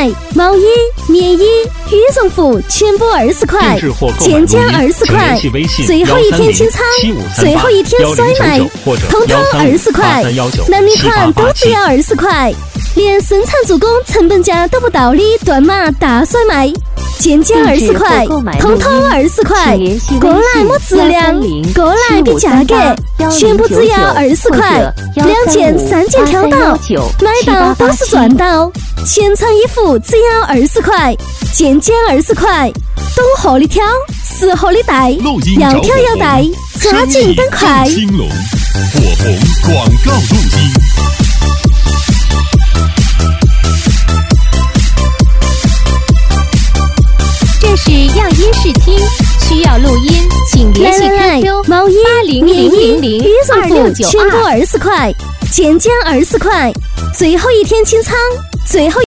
块，毛衣、棉衣、羽绒服全部20块，减价20块，最后一天清仓，最后一天甩卖，通通20块，男女款都只要20块，连生产助攻成本价都不到的断码大甩卖，减价20块，通通20块，过来摸质量，过来比价格，全部只要20块，2件3件挑到，买到都是赚到，全场衣服只要20块，减价20块，懂货的挑，适合的带，要挑要带，抓紧赶快！ 兴隆火红广告录音。 这是样音试听，需要录音，请联系 QQ 毛衣、棉衣、 8000 羽绒服全部20块，减价20块，最后一天清仓，最后